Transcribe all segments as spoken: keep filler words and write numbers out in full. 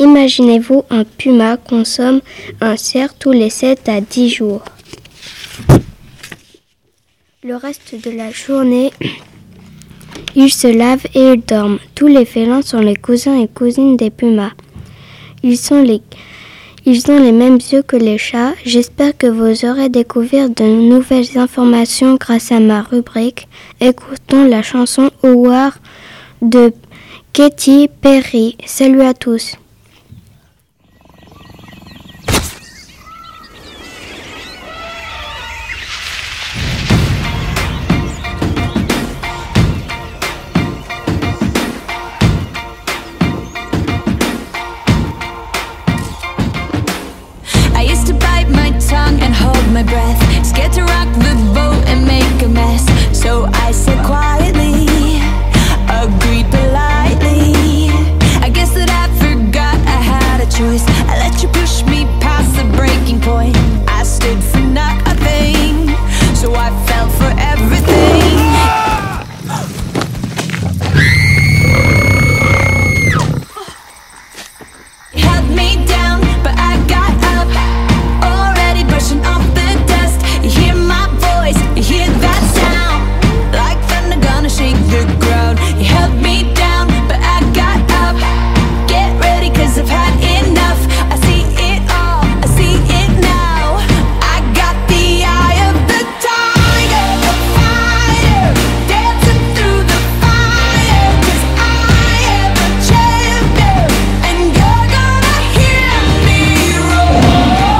Imaginez-vous, un puma consomme un cerf tous les sept à dix jours. Le reste de la journée, ils se lavent et ils dorment. Tous les félins sont les cousins et cousines des pumas. Ils sont les Ils ont les mêmes yeux que les chats. J'espère que vous aurez découvert de nouvelles informations grâce à ma rubrique. Écoutons la chanson Au War de Katy Perry. Salut à tous. And hold my breath, scared to rock the boat and make a mess. So I said quietly, agreed politely. I guess that I forgot I had a choice. I let you push me past the breaking point. I stood for nothing, so I fell for everything. Held me down, but I got up. Brushing off the dust, you hear my voice, you hear that sound, like thunder gonna shake the ground. You held me down, but I got up. Get ready, cause I've had enough. I see it all, I see it now. I got the eye of the tiger, the fighter, dancing through the fire. Cause I am a champion, and you're gonna hear me roar.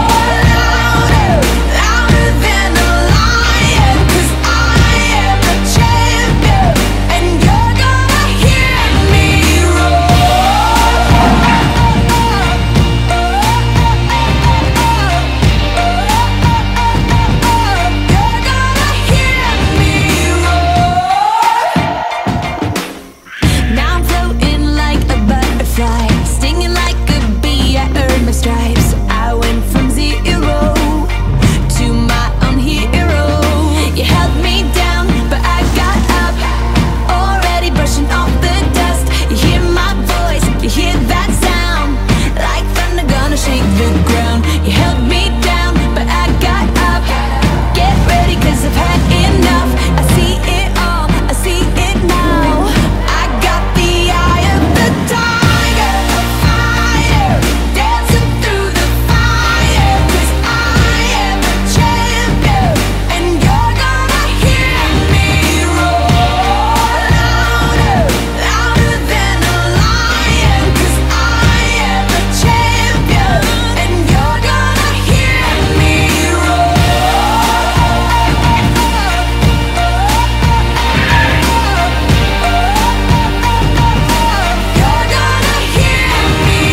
Stripes. I went from zero to my own hero. You held me down, but I got up. Already brushing off the dust. You hear my voice, you hear that sound, like thunder gonna shake the ground. You held me down, but I got up. Get ready, cause I've had enough. I see it all, I see it now. I got the eye of the tiger, the fire, dancing through the fire. Cause I am a champion, and you're gonna hear me roar. Louder, louder than a lion. Cause I am a champion, and you're gonna hear me roar. You're gonna hear me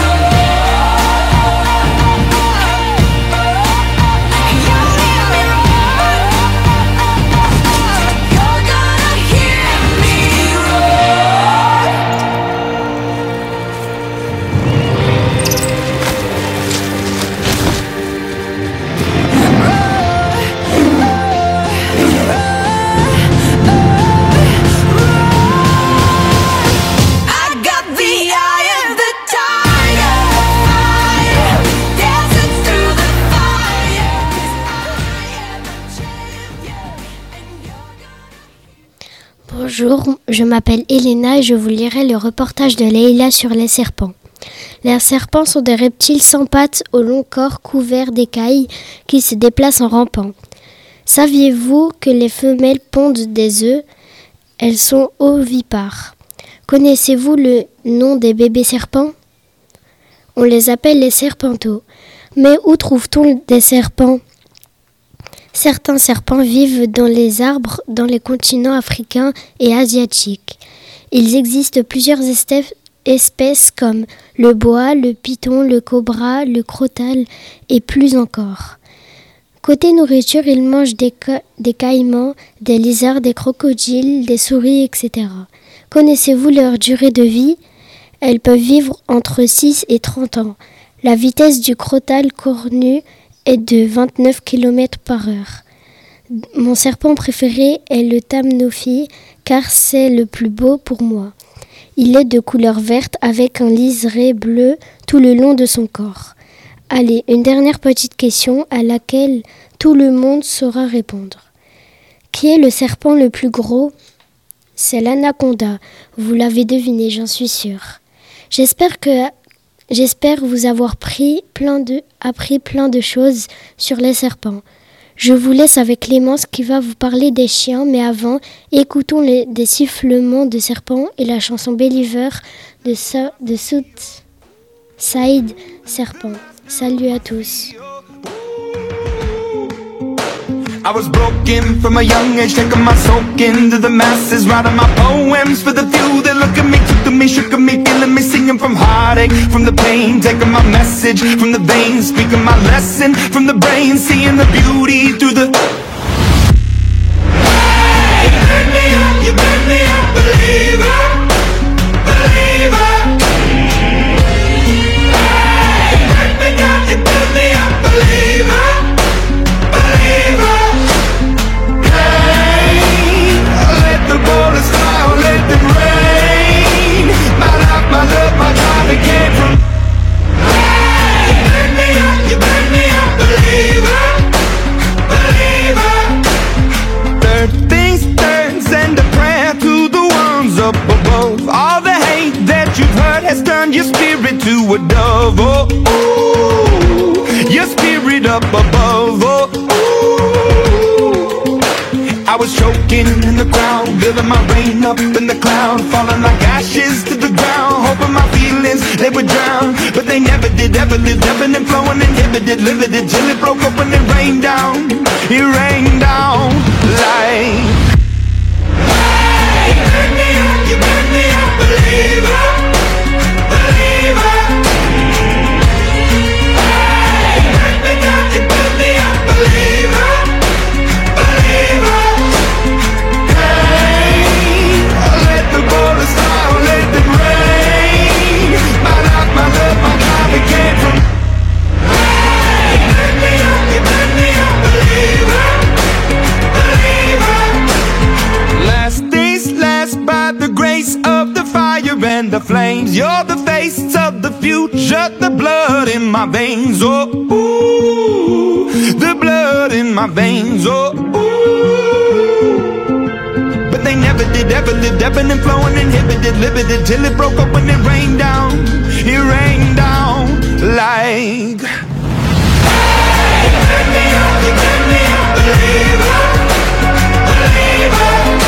I got the eye of the tiger, fire, dancing through the fire. Cause I am a champion, and you're gonna... Bonjour, je m'appelle Elena et je vous lirai le reportage de Leïla sur les serpents. Les serpents sont des reptiles sans pattes au long corps couvert d'écailles qui se déplacent en rampant. Saviez-vous que les femelles pondent des œufs? Elles sont ovipares. Connaissez-vous le nom des bébés serpents? On les appelle les serpenteaux. Mais où trouve-t-on des serpents? Certains serpents vivent dans les arbres dans les continents africains et asiatiques. Il existe plusieurs espèces espèces comme le boa, le python, le cobra, le crotal et plus encore. Côté nourriture, ils mangent des, ca- des caïmans, des lézards, des crocodiles, des souris, et cetera. Connaissez-vous leur durée de vie? Elles peuvent vivre entre six et trente ans. La vitesse du crotal cornu est de vingt-neuf kilomètres par heure. Mon serpent préféré est le Thamnophis car c'est le plus beau pour moi. Il est de couleur verte avec un liseré bleu tout le long de son corps. Allez, une dernière petite question à laquelle tout le monde saura répondre. Qui est le serpent le plus gros ? C'est l'anaconda. Vous l'avez deviné, j'en suis sûre. J'espère que j'espère vous avoir pris plein de, appris plein de choses sur les serpents. Je vous laisse avec Clémence qui va vous parler des chiens, mais avant, écoutons les, des sifflements de serpents et la chanson Believer de, so, de Southside Serpent. Salut à tous. I was broken from a young age, taking my soak into the masses, writing my poems for the few that look at me, took to me, shook at me, feeling me, singing from heartache, from the pain, taking my message from the veins, speaking my lesson from the brain, seeing the beauty through the. Hey, you made me up, you made me up, believer, believer. Hey, you made me up, you made me up, believer, believer. The bullets fly or let them rain. My life, my love, my drive, it came from. Hey, you burn me up, you burn me up, believer, believer. Third things turns and a prayer to the ones up above. All the hate that you've heard has turned your spirit to a dove. Oh, ooh, your spirit up above. Oh, I was choking in the crowd, building my rain up in the cloud, falling like ashes to the ground, hoping my feelings, they would drown, but they never did, ever lived, ebbing and flowing, inhibited, limited, till it broke open and rained down, it rained down like. Hey, you burn me up, you burn me up, believer, believer. Hey, you burn me up, you burn me up, believer, believer. And the flames, you're the face of the future, the blood in my veins, oh, ooh, the blood in my veins, oh, ooh. But they never did, ever lived, ebbing and flowing, inhibited, limited, till it broke open and rained down, it rained down like. Hey, you burn me up, you burn me up, believer, believer.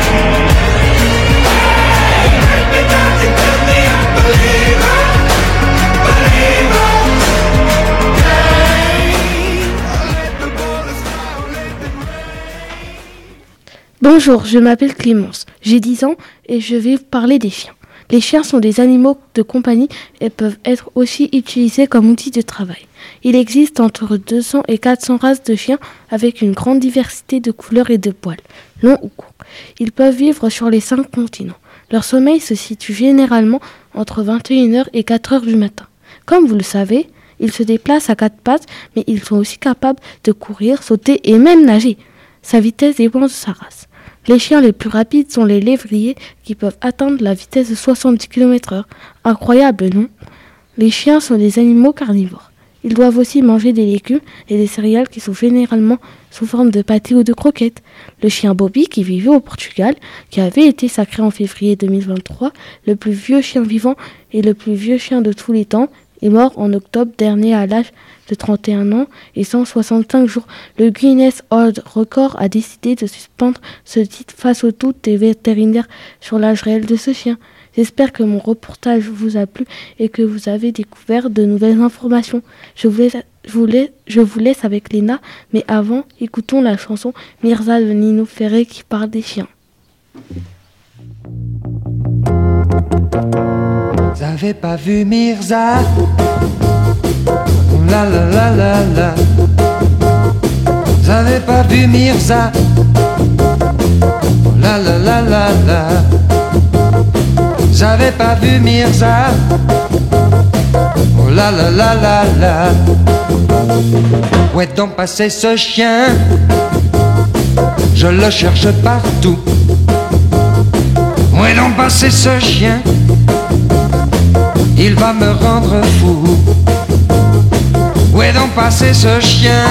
Bonjour, je m'appelle Clémence, j'ai dix ans et je vais vous parler des chiens. Les chiens sont des animaux de compagnie et peuvent être aussi utilisés comme outils de travail. Il existe entre deux cents et quatre cents races de chiens avec une grande diversité de couleurs et de poils, longs ou courts. Ils peuvent vivre sur les cinq continents. Leur sommeil se situe généralement entre vingt et une heures et quatre heures du matin. Comme vous le savez, ils se déplacent à quatre pattes, mais ils sont aussi capables de courir, sauter et même nager. Sa vitesse dépend de sa race. Les chiens les plus rapides sont les lévriers qui peuvent atteindre la vitesse de soixante-dix kilomètres heure. Incroyable, non ? Les chiens sont des animaux carnivores. Ils doivent aussi manger des légumes et des céréales qui sont généralement sous forme de pâté ou de croquettes. Le chien Bobby, qui vivait au Portugal, qui avait été sacré en février deux mille vingt-trois, le plus vieux chien vivant et le plus vieux chien de tous les temps, est mort en octobre dernier à l'âge de trente et un ans et cent soixante-cinq jours. Le Guinness World Record a décidé de suspendre ce titre face au doute des vétérinaires sur l'âge réel de ce chien. J'espère que mon reportage vous a plu et que vous avez découvert de nouvelles informations. Je vous laisse, je vous laisse, je vous laisse avec Léna, mais avant, écoutons la chanson Mirza de Nino Ferrer qui parle des chiens. Vous avez pas vu Mirza? La la la la la. Vous avez pas vu Mirza? La la la la la. Vous avez pas vu Mirza? Oh la la la la la. Où est donc passé ce chien? Je le cherche partout. Où est donc passé ce chien? il va me rendre fou. Où est donc passé ce chien?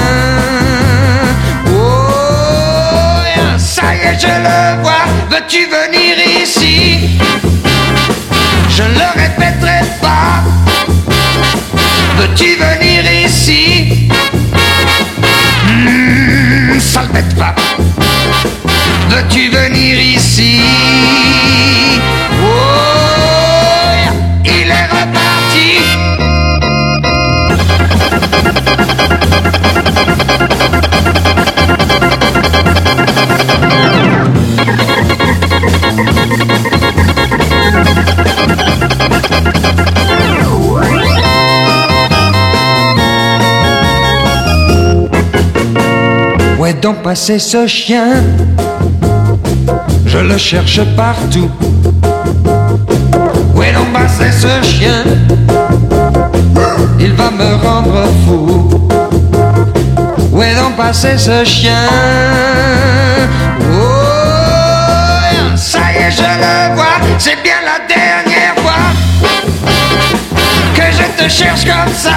Oh, ça y est, je le vois. Veux-tu venir ici? Je ne le répéterai pas. Veux-tu venir ici? Mmh, sale bête pas. Veux-tu venir ici? Oh, il est reparti. Où est donc passé ce chien? Je le cherche partout. Où est donc passé ce chien? Il va me rendre fou. Où est donc passé ce chien? Oh, ça y est, je le vois. C'est bien la dernière fois que je te cherche comme ça.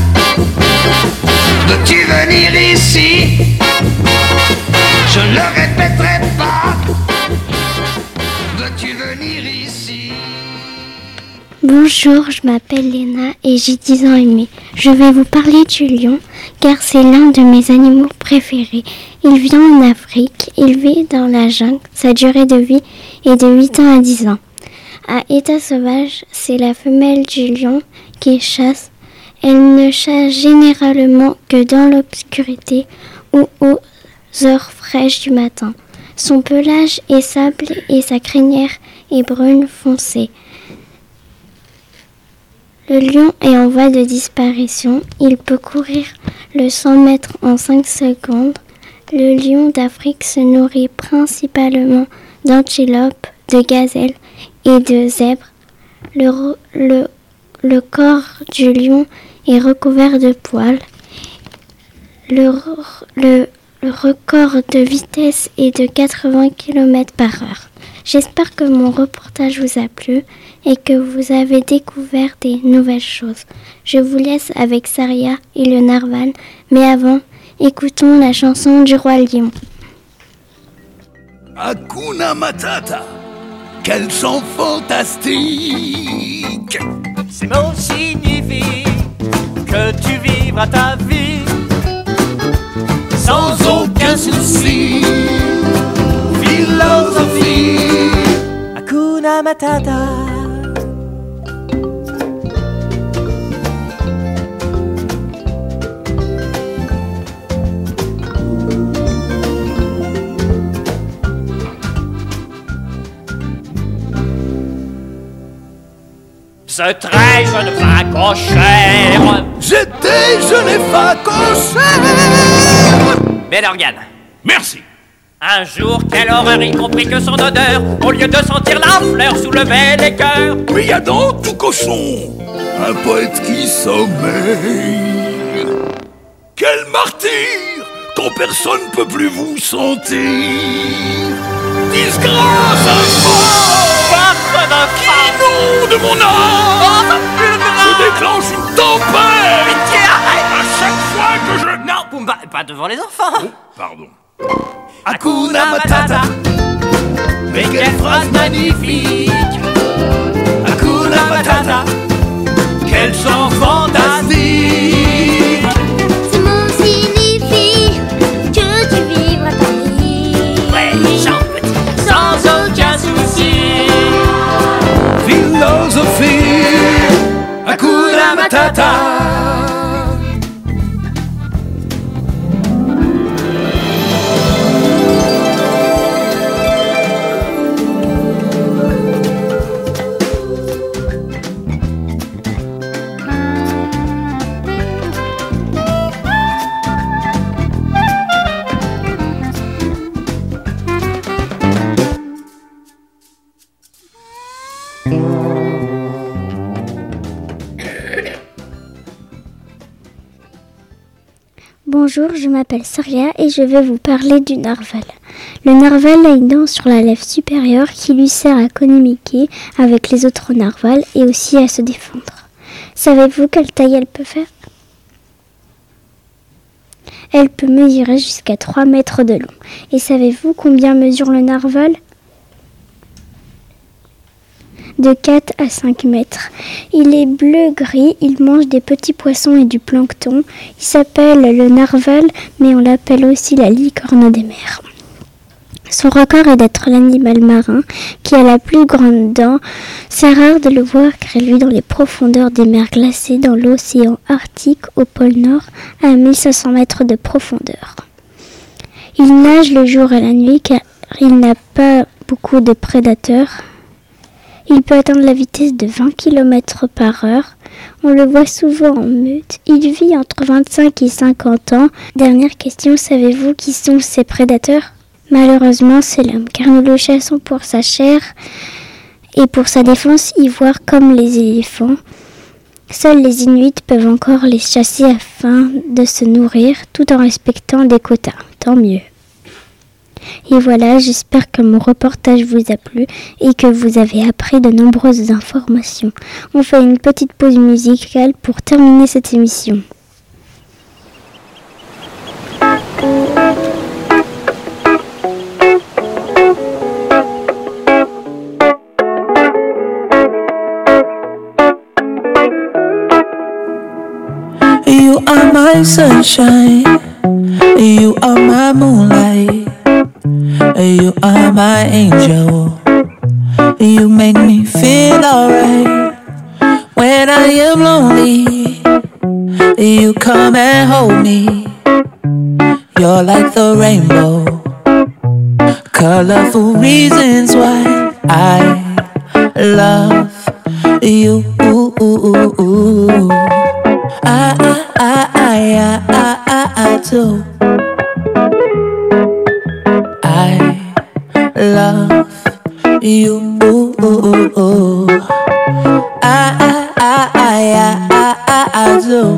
Veux-tu venir ici? Je ne le répéterai pas. Veux-tu venir ici? Bonjour, je m'appelle Léna et j'ai dix ans et demi. Je vais vous parler du lion car c'est l'un de mes animaux préférés. Il vient en Afrique, il vit dans la jungle, sa durée de vie est de huit ans à dix ans. À état sauvage, c'est la femelle du lion qui chasse. Elle ne chasse généralement que dans l'obscurité ou aux heures fraîches du matin. Son pelage est sable et sa crinière est brune foncée. Le lion est en voie de disparition. Il peut courir le cent mètres en cinq secondes. Le lion d'Afrique se nourrit principalement d'antilopes, de gazelles et de zèbres. Le, le, le corps du lion est recouvert de poils. Le, le, le record de vitesse est de quatre-vingts kilomètres par heure. J'espère que mon reportage vous a plu et que vous avez découvert des nouvelles choses. Je vous laisse avec Saria et le narval, mais avant, écoutons la chanson du Roi Lion. Hakuna Matata, quel chant fantastique! Ces mots signifient que tu vivras ta vie sans aucun souci. Philosophie, Hakuna Matata. Ce très jeune facochère, j'étais jeune et facochère. Bel organe. Merci. Un jour, quelle horreur, il comprit que son odeur, au lieu de sentir la fleur, soulevait les cœurs. Mais y a dans tout cochon un poète qui sommeille. Quel martyr, quand personne peut plus vous sentir. Disgrâce infâme, qui nom de mon âme, je déclenche une tempête. Pitié, arrête. À chaque fois que je... Non, Pumba, pas devant les enfants. Oh, pardon. Hakuna Matata, mais quelle phrase magnifique. Hakuna Matata, quel chant fantastique. Ce mot signifie que tu vivras ta vie. Ouais, chante petit, sans aucun souci. Philosophie, Hakuna Matata. Bonjour, je m'appelle Saria et je vais vous parler du narval. Le narwal a une dent sur la lèvre supérieure qui lui sert à communiquer avec les autres narwals et aussi à se défendre. Savez-vous quelle taille elle peut faire ? Elle peut mesurer jusqu'à trois mètres de long. Et savez-vous combien mesure le narwal ? De quatre à cinq mètres. Il est bleu-gris, il mange des petits poissons et du plancton. Il s'appelle le narwal, mais on l'appelle aussi la licorne des mers. Son record est d'être l'animal marin qui a la plus grande dent. C'est rare de le voir car il vit dans les profondeurs des mers glacées dans l'océan Arctique au pôle Nord à mille cinq cents mètres de profondeur. Il nage le jour et la nuit car il n'a pas beaucoup de prédateurs. Il peut atteindre la vitesse de vingt kilomètres par heure. On le voit souvent en meute. Il vit entre vingt-cinq et cinquante ans. Dernière question, savez-vous qui sont ses prédateurs ? Malheureusement, c'est l'homme, car nous le chassons pour sa chair et pour sa défense ivoire comme les éléphants. Seuls les Inuits peuvent encore les chasser afin de se nourrir tout en respectant des quotas. Tant mieux. Et voilà, j'espère que mon reportage vous a plu et que vous avez appris de nombreuses informations. On fait une petite pause musicale pour terminer cette émission. You are my sunshine, you are my moonlight, you are my angel. You make me feel alright. When I am lonely, you come and hold me. You're like the rainbow, colorful reasons why I love you. I, I, I, I, I, I, I do. I love you. I, I, I, I, I, I, I do.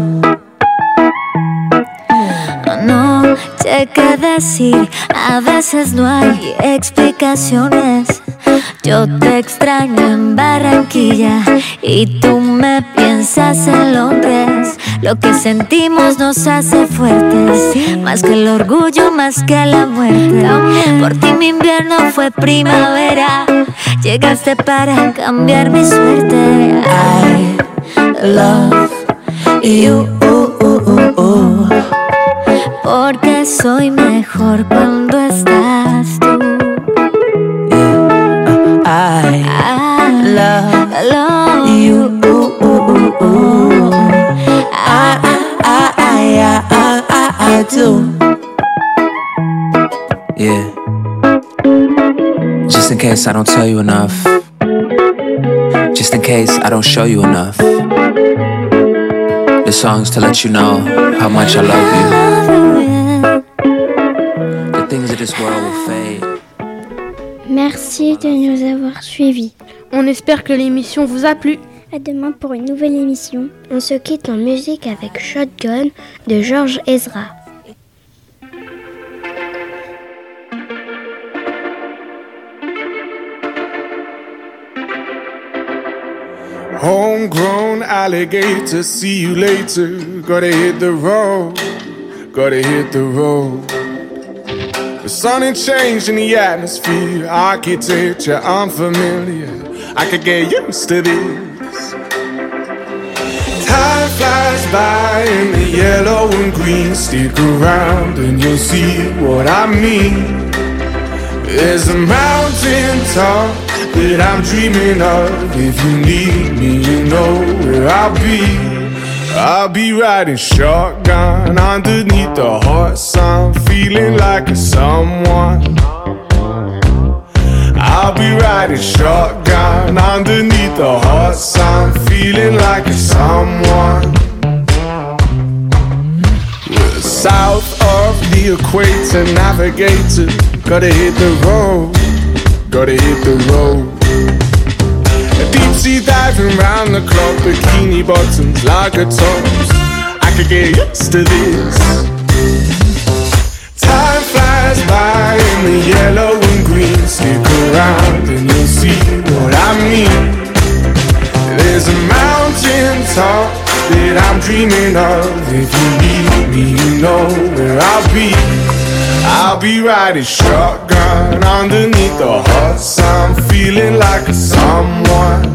No sé qué decir, a veces no hay explicaciones. Yo te extraño en Barranquilla y tú me piensas en Londres. Lo que sentimos nos hace fuertes, más que el orgullo, más que la muerte. Por ti mi invierno fue primavera, llegaste para cambiar mi suerte. I love you. Porque soy mejor cuando estás tú. I, I love, love you. I, I, I, I, I, I do. Yeah. Just in case I don't tell you enough. Just in case I don't show you enough. This song's to let you know how much I love you. The things of this world will fade. Merci de nous avoir suivis. On espère que l'émission vous a plu. À demain pour une nouvelle émission. On se quitte en musique avec Shotgun de Georges Ezra. Homegrown alligator, see you later. Gotta hit the road, gotta hit the road. The sun ain't changed in the atmosphere, architecture unfamiliar. I could get used to this. Time flies by in the yellow and green. Stick around and you'll see what I mean. There's a mountain top that I'm dreaming of. If you need me, you know where I'll be. I'll be riding shotgun underneath the hot sun, feeling like a someone. I'll be riding shotgun underneath the hot sun, feeling like a someone. We're south of the equator, navigator. Gotta hit the road, gotta hit the road. Deep sea diving round the clock, bikini bottoms, lager tops. I could get used to this. Time flies flies by in the yellow and green. Stick around and you'll see what I mean. There's a mountain top that I'm dreaming of. If you need me, you know where I'll be. I'll be riding shotgun underneath the hot sun, feeling like a someone.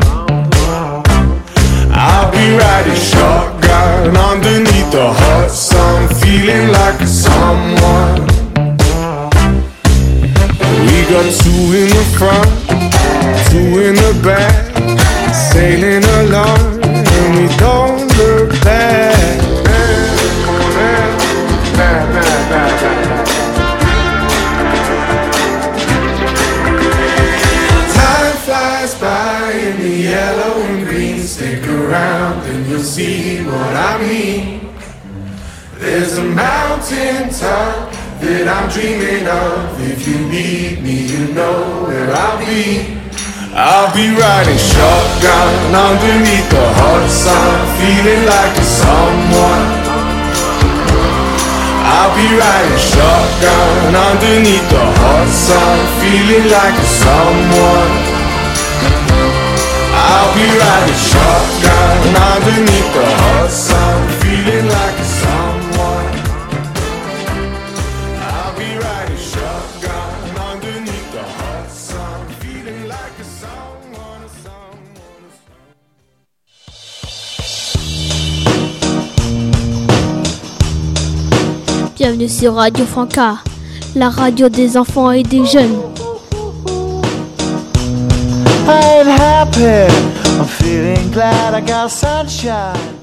I'll be riding shotgun underneath the hot sun, feeling like a someone. We got two in the front, two in the back, sailing along and we don't look back. Time flies by in the yellow and green. Stick around and you'll see what I mean. There's a mountain top that I'm dreaming of. If you need me, you know where I'll be. I'll be riding shotgun underneath the hot sun, feeling like a someone. I'll be riding shotgun underneath the hot sun, feeling like a someone. I'll be riding shotgun underneath the hot sun, feeling like a someone. I'll be riding shotgun underneath the hot sun, feeling like a someone, a someone, a someone. Bienvenue sur Radio Franca, la radio des enfants et des jeunes. I'm happy, I'm feeling glad I got sunshine.